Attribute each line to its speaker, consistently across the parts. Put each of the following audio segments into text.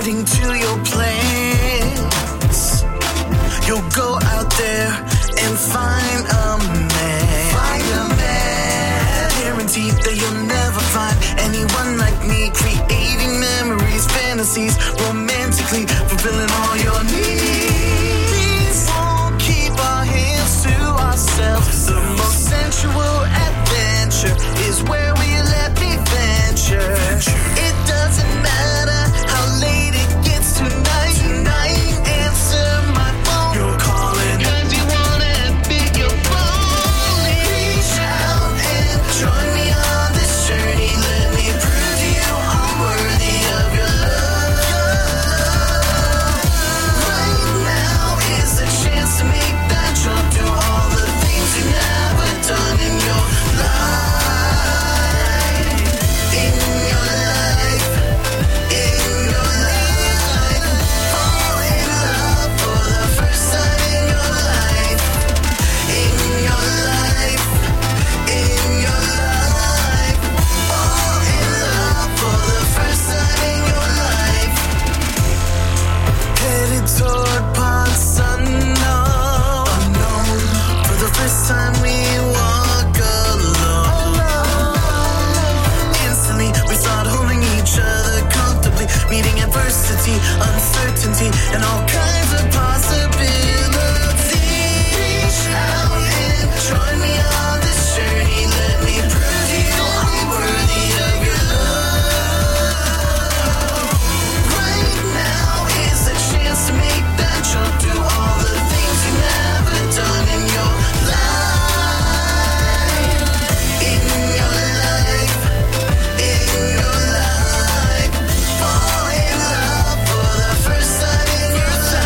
Speaker 1: heading to your place. You'll go out there and find a man. Find a man. Guaranteed that you'll never find anyone like me, creating memories, fantasies, romantically fulfilling all your needs. Please won't keep our hands to ourselves. The most sensual adventure is where we let me venture. It doesn't matter how late it gets tonight. Answer my phone. You're calling 'cause you wanna admit you're falling. Reach out and join me on this journey. Let me prove to you I'm worthy of your love. Right now is the chance to make that jump, do all the things you never done in your life. In your life. In your life. Fall in love for the first time in your life. In your life. In your life. Fall in love for the first time in your life. Headed toward paths unknown. For the first time we walk alone. Instantly we start holding each other comfortably, meeting adversity, uncertainty, and all kinds of possibilities. Reach out and join me on this journey. Let me prove to you I'm worthy of your love. Right now is the chance to make that jump, do all the things you never done in your life. In your life. In your life. Fall in love for the first time in your life.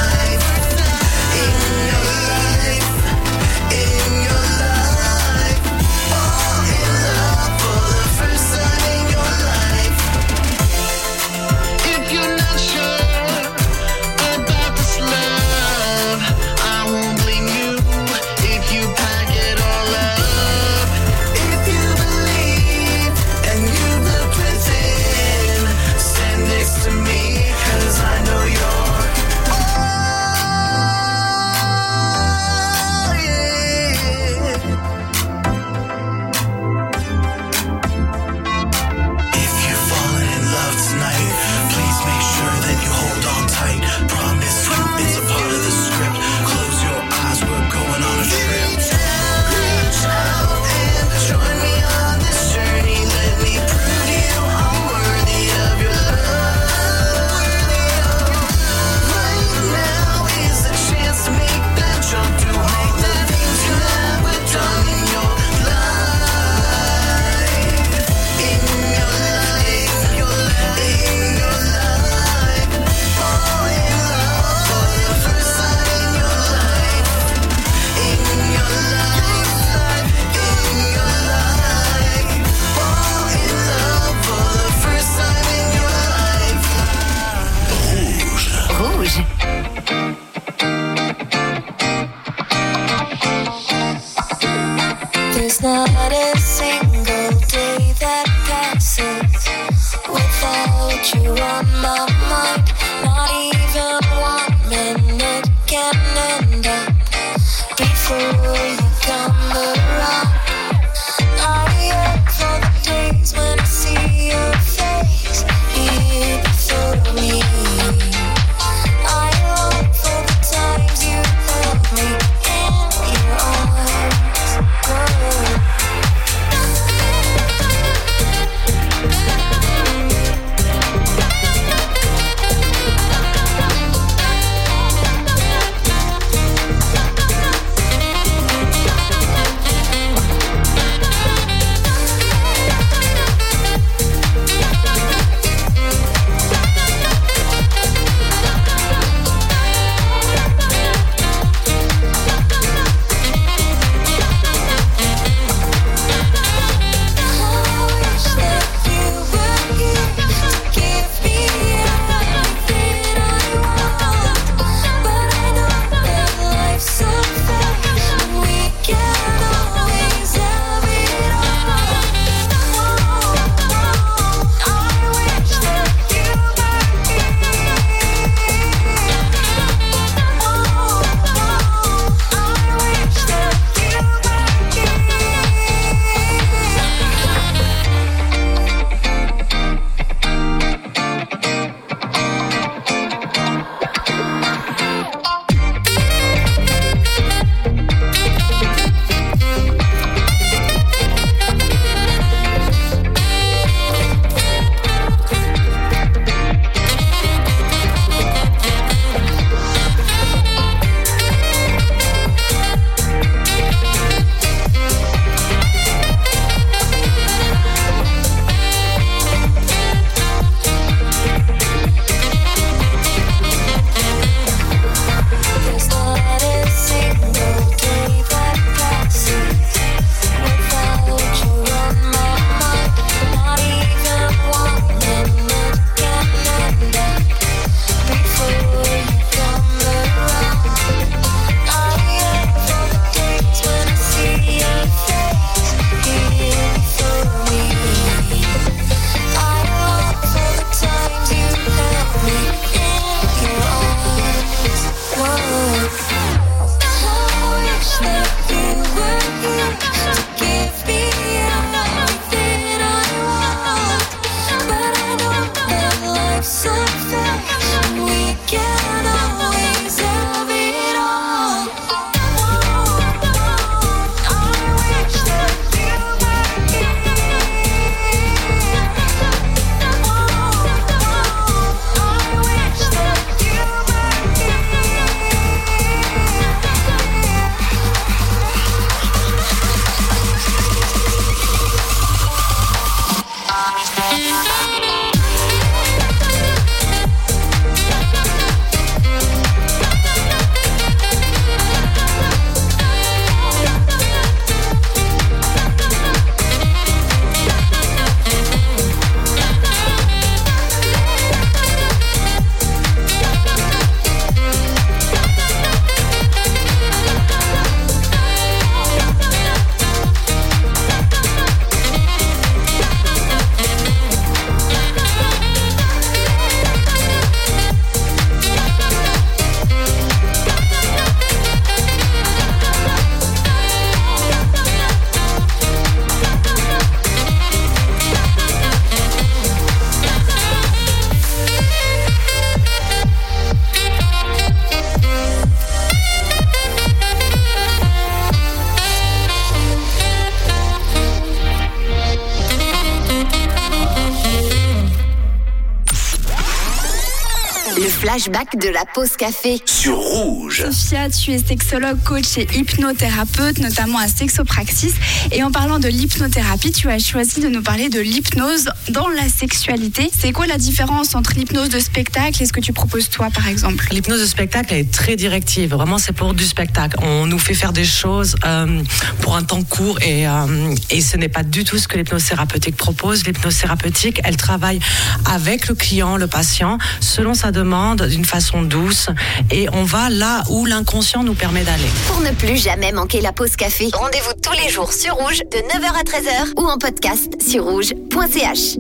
Speaker 2: Le flashback de la pause café.
Speaker 3: Sur Rouge.
Speaker 4: Sophia, tu es sexologue, coach et hypnothérapeute, notamment à Sexopraxis. Et en parlant de l'hypnothérapie, tu as choisi de nous parler de l'hypnose dans la sexualité. C'est quoi la différence entre l'hypnose de spectacle et ce que tu proposes toi, par exemple?
Speaker 5: L'hypnose de spectacle elle est très directive. Vraiment, c'est pour du spectacle. On nous fait faire des choses pour un temps court et ce n'est pas du tout ce que l'hypnose thérapeutique propose. L'hypnose thérapeutique, elle travaille avec le client, le patient, selon sa demande, d'une façon douce, et on va là où l'inconscient nous permet d'aller.
Speaker 2: Pour ne plus jamais manquer la pause café, rendez-vous tous les jours sur Rouge de 9h à 13h ou en podcast sur rouge.ch.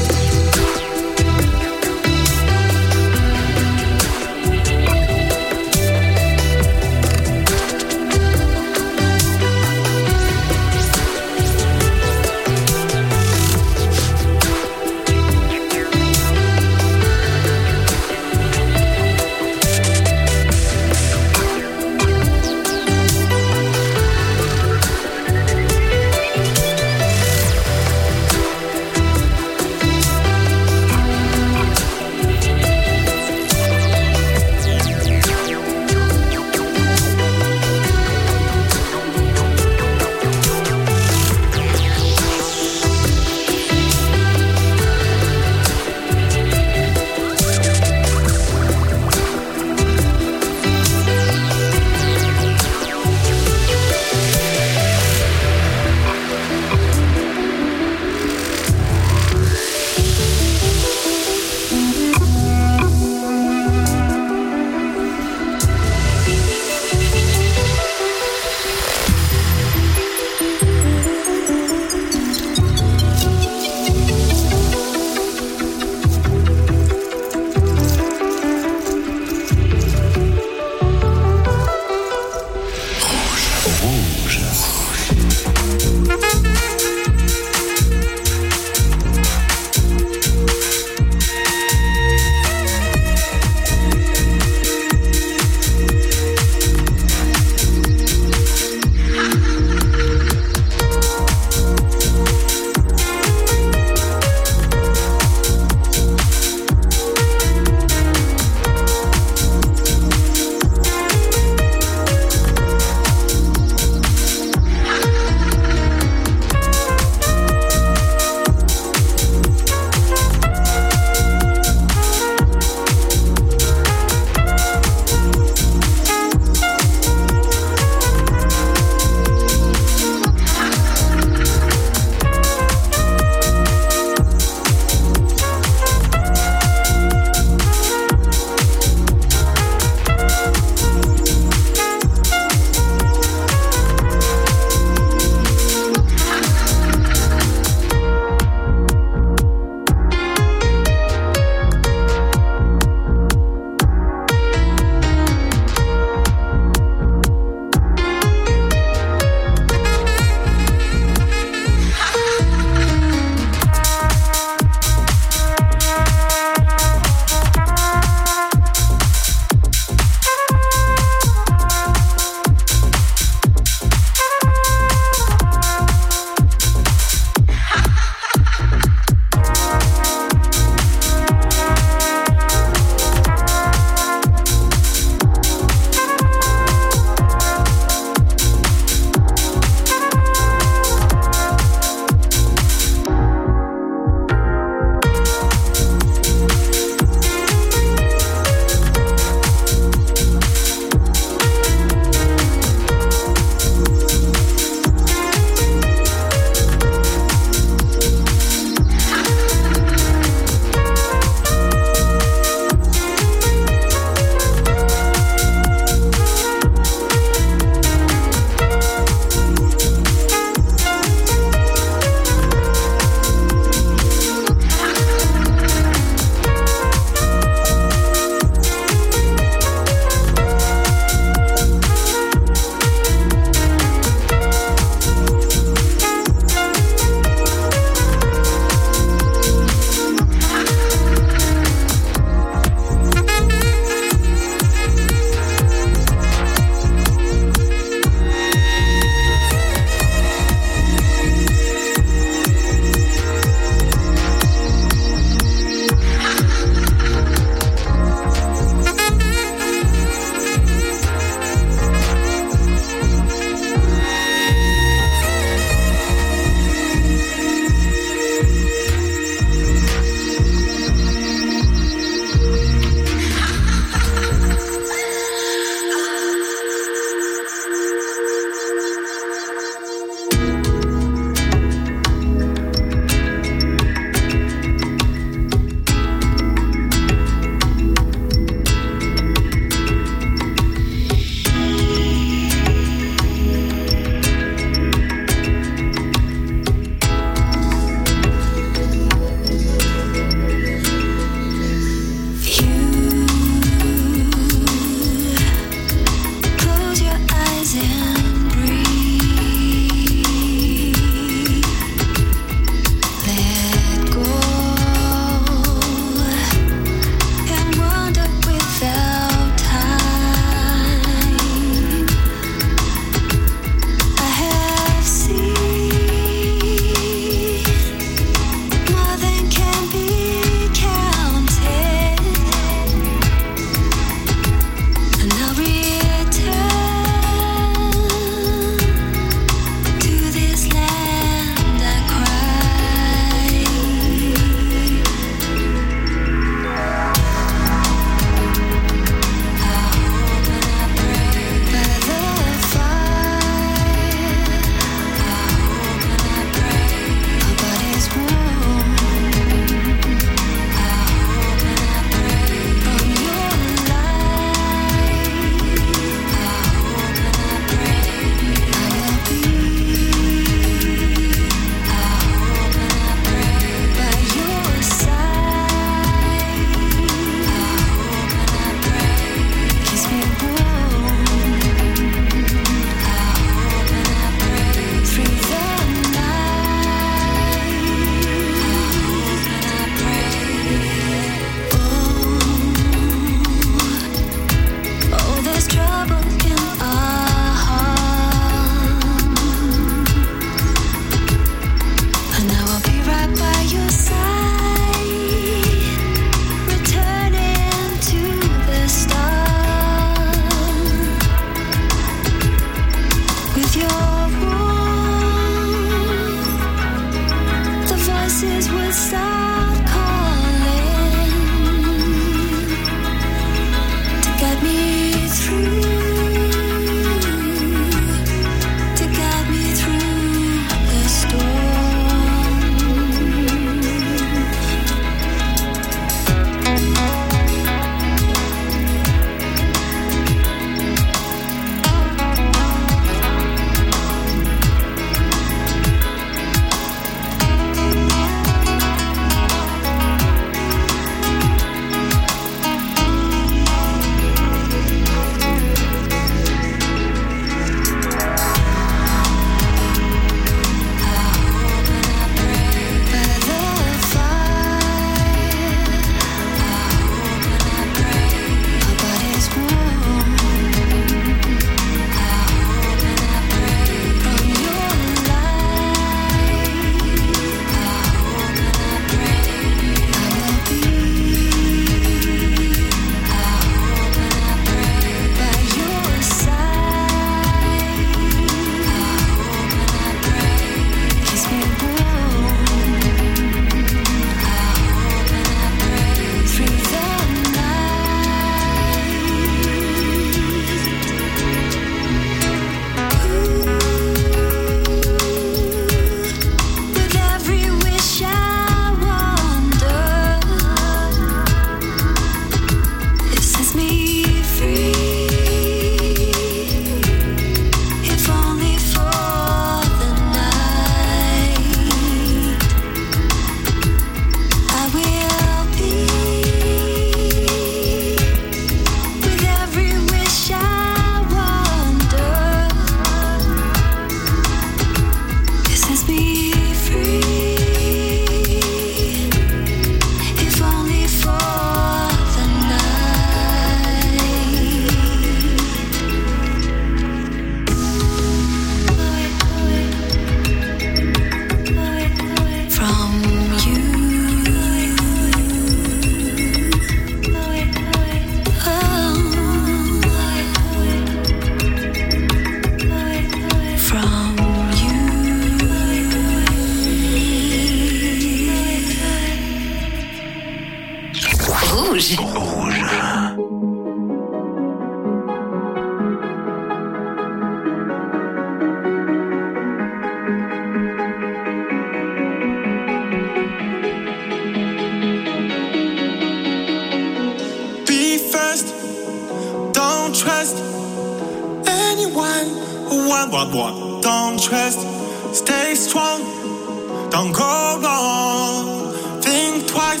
Speaker 3: Don't trust, stay strong, don't go wrong. Think twice,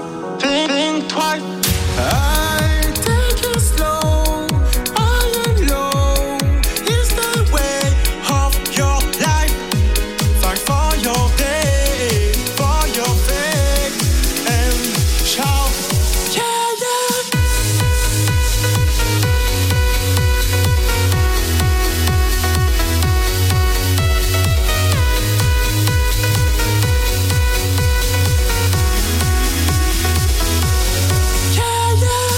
Speaker 3: think twice. I take it slow, high and low. It's the way of your life. Fight for your day, for your faith, and shout, yeah, yeah. Yeah, yeah.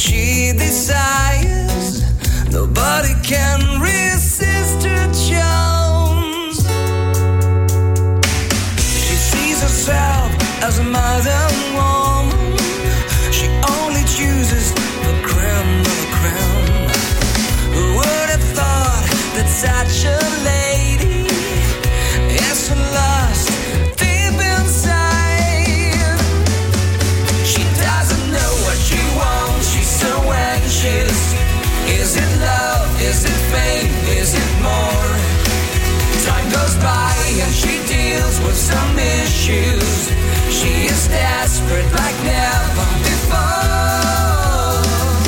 Speaker 1: she desires. Nobody can resist her charms. She sees herself as a modern woman. She only chooses the creme of the creme. Who would have thought that such a lady is so lost deep inside? She doesn't know what she wants. She's so anxious. Is it love? Is it fame? Is it more? Time goes by and she deals with some issues. She is desperate like never before.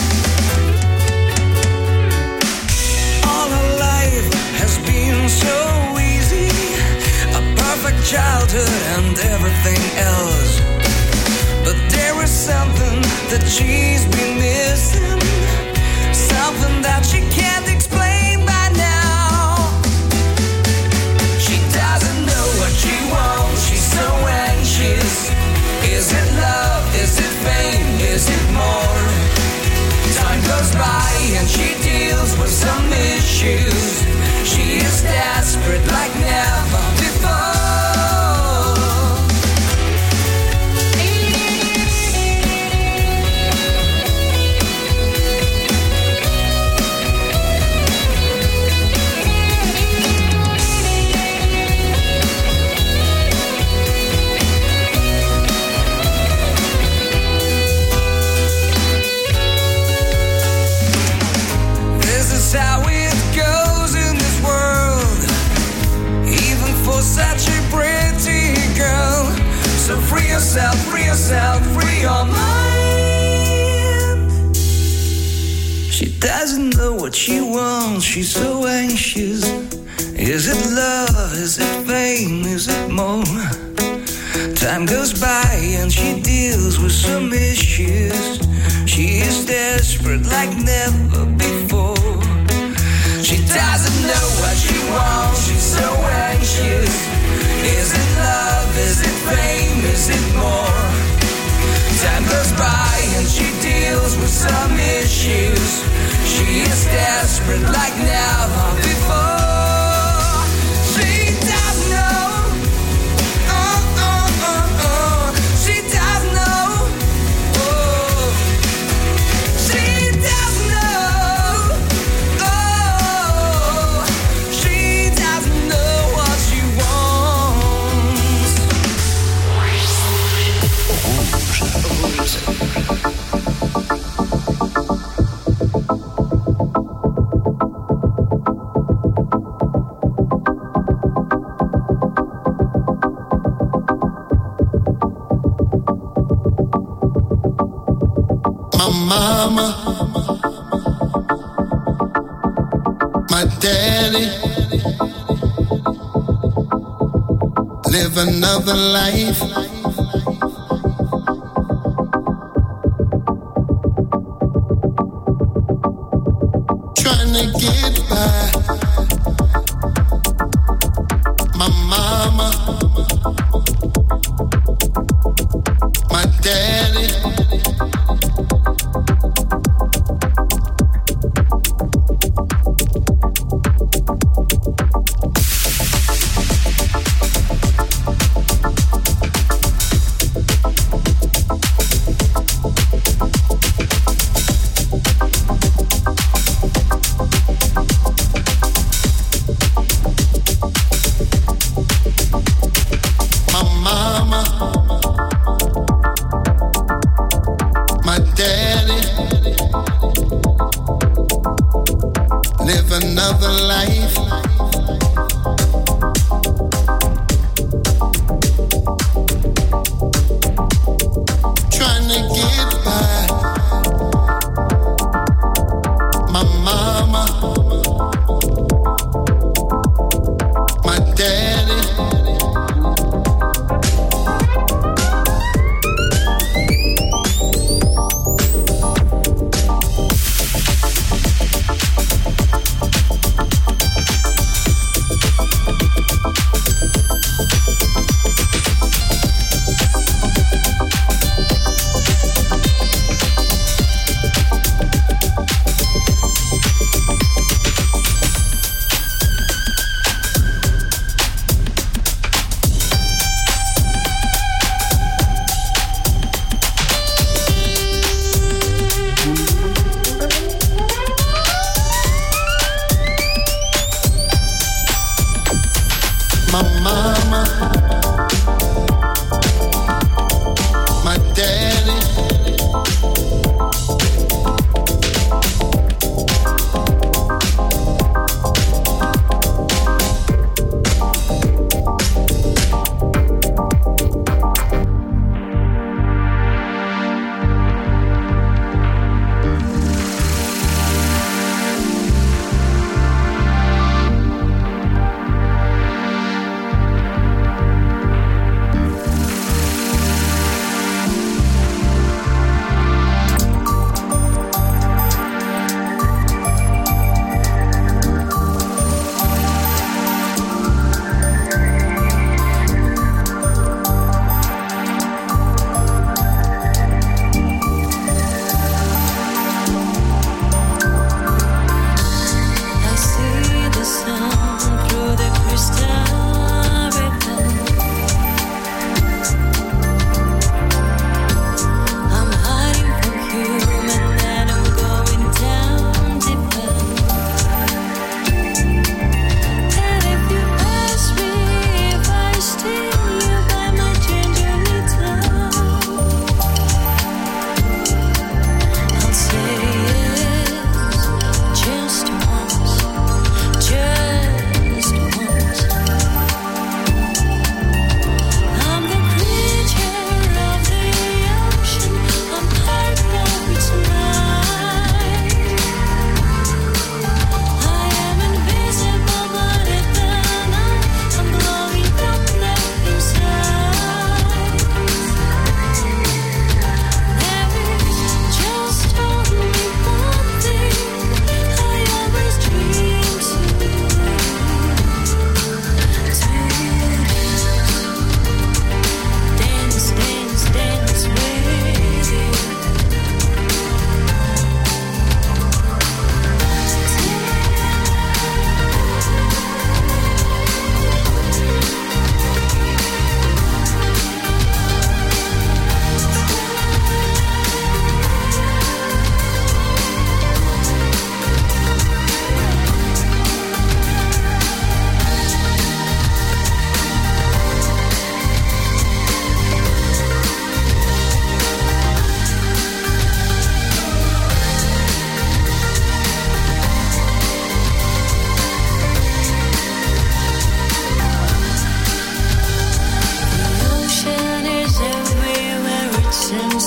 Speaker 1: All her life has been so easy, a perfect childhood and everything else. But there is something that she's been missing, something that she can't explain by now. She doesn't know what she wants. She's so anxious. Is it love? Is it fame? Is it more? Time goes by and she deals with some issues. She is desperate like never before. How it goes in this world, even for such a pretty girl. So free yourself, free yourself, free your mind. She doesn't know what she wants. She's so anxious. Is it love? Is it fame? Is it more? Time goes by and she deals with some issues. She is desperate like never before. She doesn't know what she wants. She's so anxious. Is it love? Is it fame? Is it more? Time goes by and she deals with some issues. She is desperate like never before. She doesn't know. She doesn't know. Oh. She doesn't know. Oh. She doesn't know what she
Speaker 3: Mama, my daddy, live another life. Trying to get by. My mama, my daddy.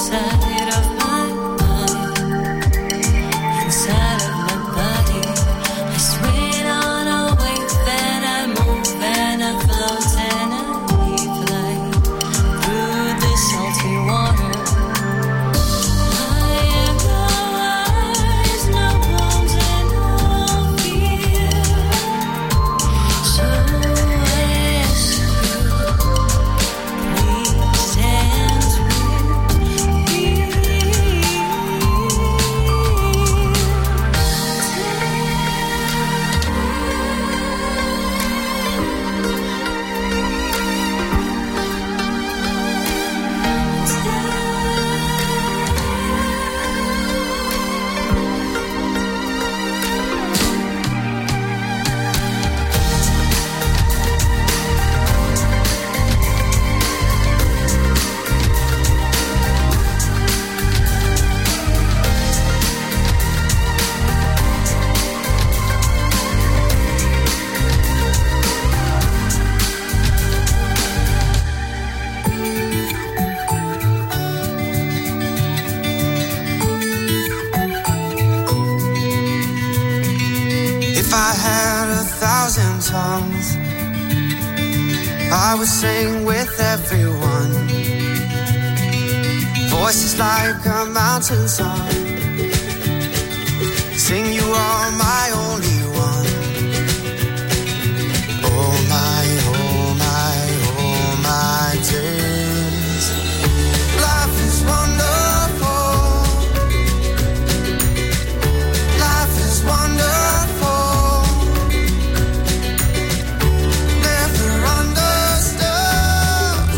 Speaker 6: inside of my mind, inside of my body. I swing on a wave and I move and I float and I fly through the salty water. I am no eyes, no bones and no fear. So I ask you, please dance with me.
Speaker 1: If I had 1,000 tongues, I would sing with everyone. Voices like a mountain song. Sing you are my only one. Oh my, oh my, oh my days. Life is wonderful. Life is wonderful. Never understood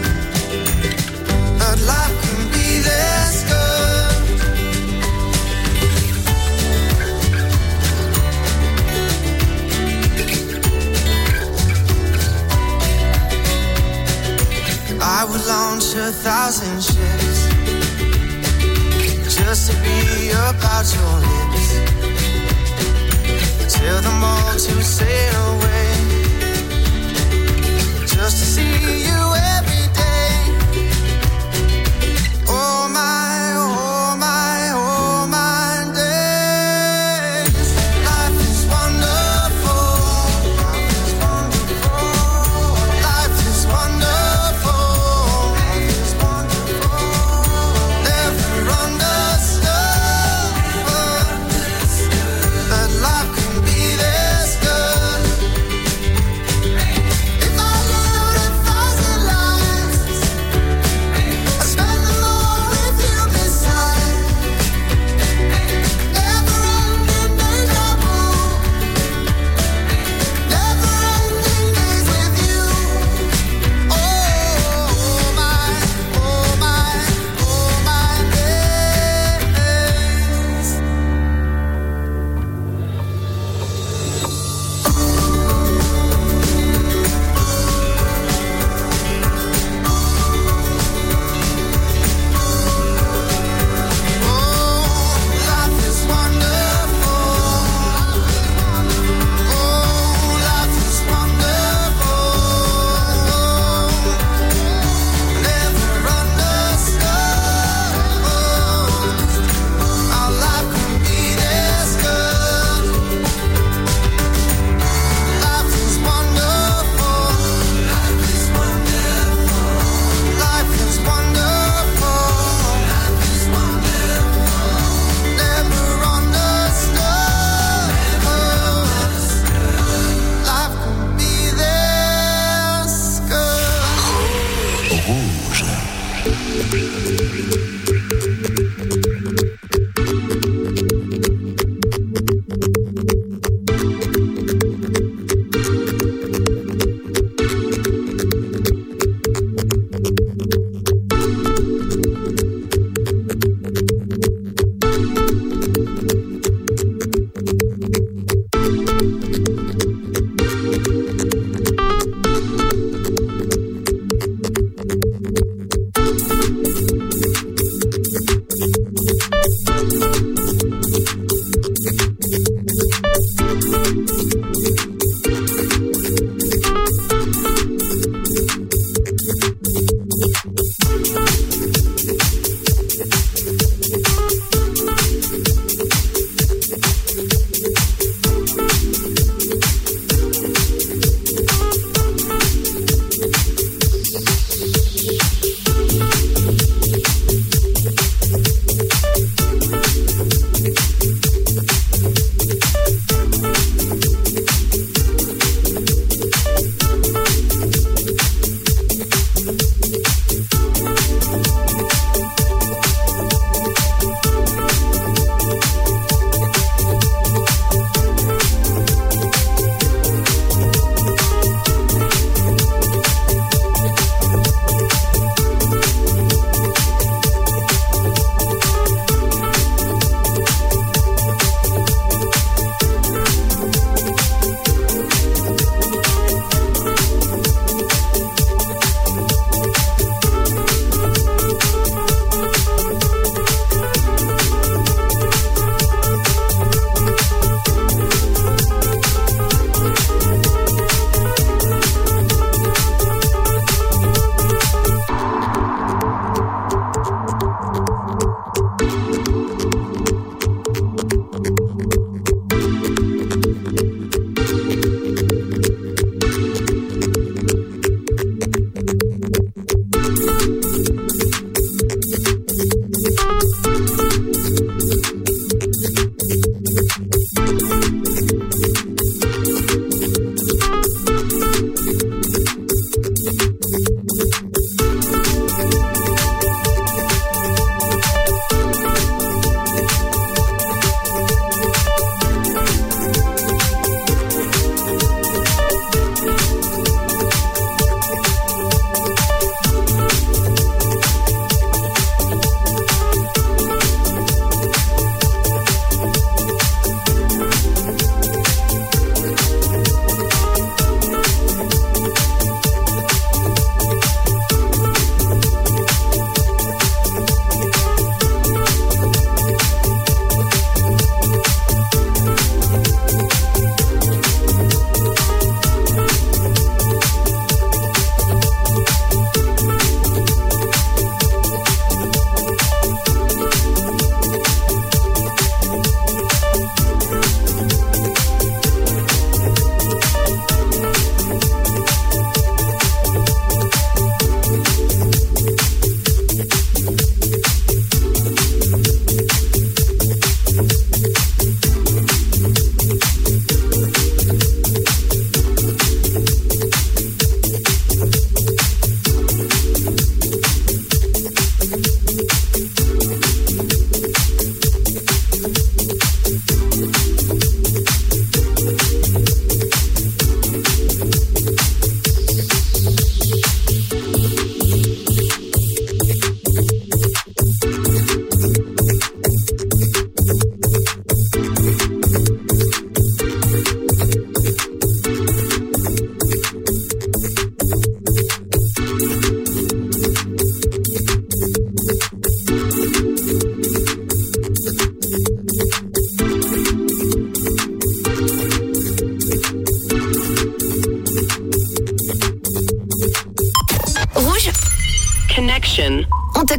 Speaker 1: that life can be this good. I would launch 1,000 ships just to be about your lips. Tell them all to sail away, just to see you every day. Oh my, oh my, oh my days. Life is wonderful. Life is wonderful. Life is wonderful. Life is wonderful. Never understood that life can be this good. If I lived 1,000 lives, I'd spend them all with you beside. Never ending deja vu. Never ending days with you. Oh my, oh my, oh my days. Life is wonderful. Life is wonderful. Never understood how life can be this good. Life is wonderful. Life is wonderful. Life is wonderful. Life is wonderful. Never understood. Life can be this good.
Speaker 3: Rouge.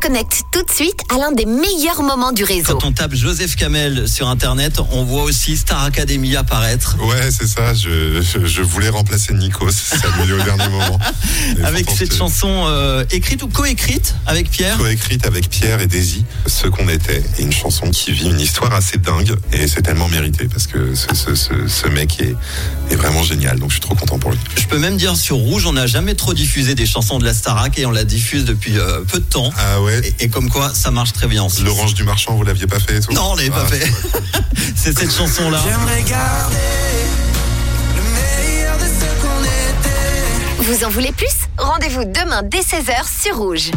Speaker 2: connecte tout de suite à l'un des meilleurs moments du réseau.
Speaker 7: Quand on tape Joseph Kamel sur Internet, on voit aussi Star Academy apparaître.
Speaker 8: Ouais, c'est ça. Je voulais remplacer Nikos. Ça annulé au dernier moment.
Speaker 7: Avec cette chanson écrite ou coécrite avec Pierre.
Speaker 8: Coécrite avec Pierre et Daisy, Ce qu'on était. Et une chanson qui vit une histoire assez dingue. Et c'est tellement mérité parce que ce mec est vraiment génial. Donc je suis trop content pour lui.
Speaker 7: Je peux même dire sur Rouge, on n'a jamais trop diffusé des chansons de la Starac et on la diffuse depuis peu de temps.
Speaker 8: Ah ouais.
Speaker 7: Et comme quoi, ça marche très bien.
Speaker 8: L'Orange du Marchand, vous l'aviez pas fait et tout?
Speaker 7: Non, on l'avait pas fait. C'est cette chanson-là.
Speaker 1: J'aimerais garder le meilleur de ce qu'on était.
Speaker 2: Vous en voulez plus? Rendez-vous demain dès 16h sur Rouge.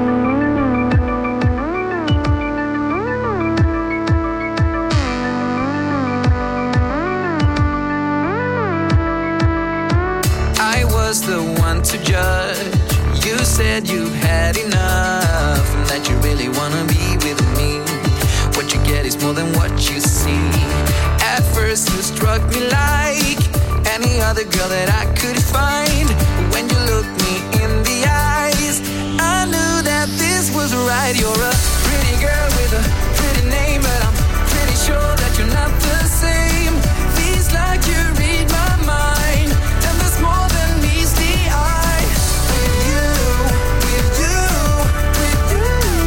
Speaker 1: I was the one to judge. You said you had enough and that you really wanna be with me. What you get is more than what you see. At first you struck me like any other girl that I could find. When you looked me in the eyes, I knew that this was right. You're a pretty girl with a pretty name, but I'm pretty sure that you're not the same. Feels like you read my mind, and there's more than meets the eye. With you, with you, with you,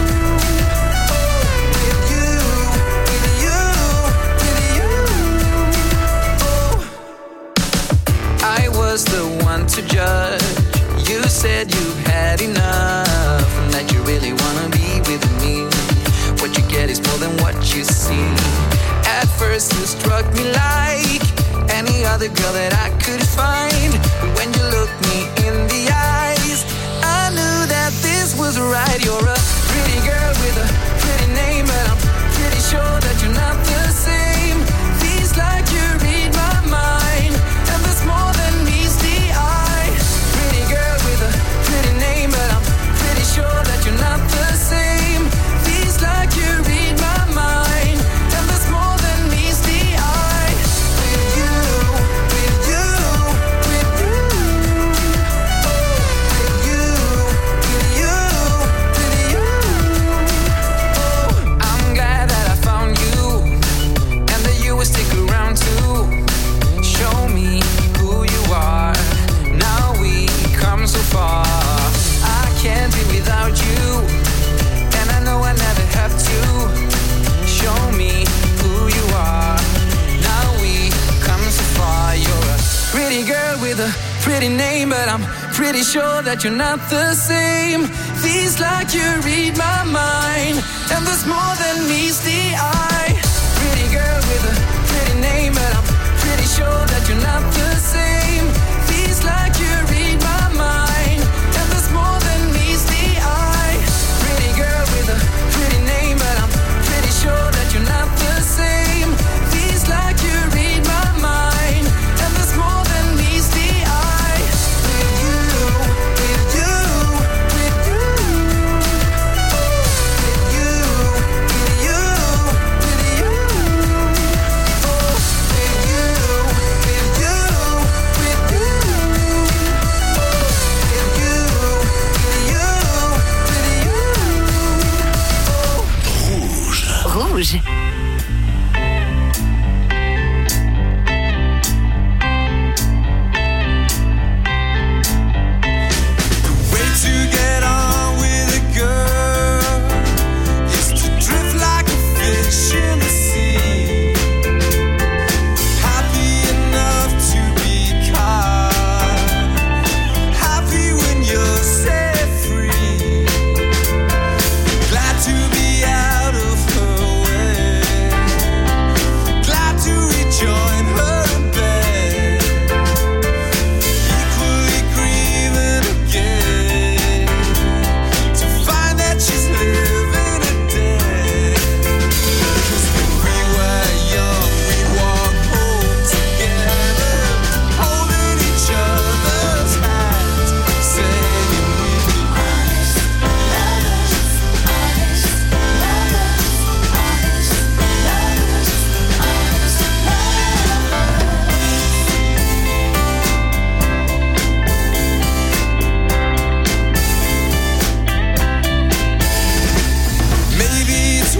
Speaker 1: oh, with you, with you, with you, oh. I was the one to judge. You said you had enough and that you really wanna be with me. What you get is more than what you see. At first you struck me like any other girl that I could find. But when you looked me in the eyes, I knew that this was right. You're a pretty girl with a pretty name, but I'm pretty sure that you're not the same. Feels like you read my mind, and there's more than meets the eye. Pretty girl with a pretty name, but I'm pretty sure that you're not the same. Feels like you read my mind, and there's more than meets the eye. With you, with you, with you, oh, with you, with you, with you, oh. I'm glad that I found you, and that you will stick around too. Show me who you are. Now we come so far. I can't be without you, and I know I never have to. Show me who you are. Now we come so far. You're a pretty girl with a pretty name, but I'm pretty sure that you're not the same. Feels like you read my mind, and there's more than meets the eye. Pretty girl with a pretty name, but I'm pretty sure that you're not the same. Feels like you read my mind, and there's more than meets the eye. Pretty girl with a pretty name, but I'm pretty sure that you're not the same. Feels like you read my mind, and there's more than meets the eye. With you, with you, with you, oh, with you, with you, with you, oh, with you, with you, with you, oh, with you, with you, with you, oh.
Speaker 2: Rouge.
Speaker 1: Way to get on with a girl is to drift like a fish in the sea. Happy enough to be caught. Happy when you're set free. Glad to be out of her way.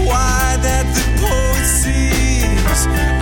Speaker 9: why that the poet sees